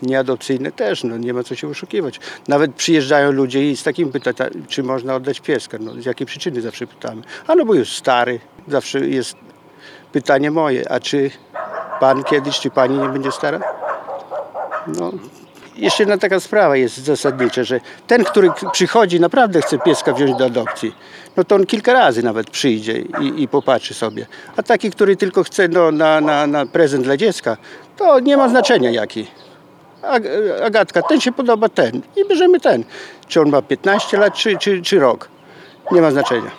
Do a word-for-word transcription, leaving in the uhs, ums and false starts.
Nieadopcyjne też, no nie ma co się oszukiwać. Nawet przyjeżdżają ludzie i z takim pytają, czy można oddać pieska. No, z jakiej przyczyny zawsze pytamy. A no bo już stary. Zawsze jest pytanie moje, a czy pan kiedyś, czy pani nie będzie stara? No, jeszcze jedna taka sprawa jest zasadnicza, że ten, który przychodzi, naprawdę chce pieska wziąć do adopcji, no to on kilka razy nawet przyjdzie i, i popatrzy sobie. A taki, który tylko chce no, na, na, na prezent dla dziecka, to nie ma znaczenia jaki. Ag- Agatka, ten się podoba, ten. I bierzemy ten. Czy on ma piętnaście lat, czy, czy, czy rok. Nie ma znaczenia.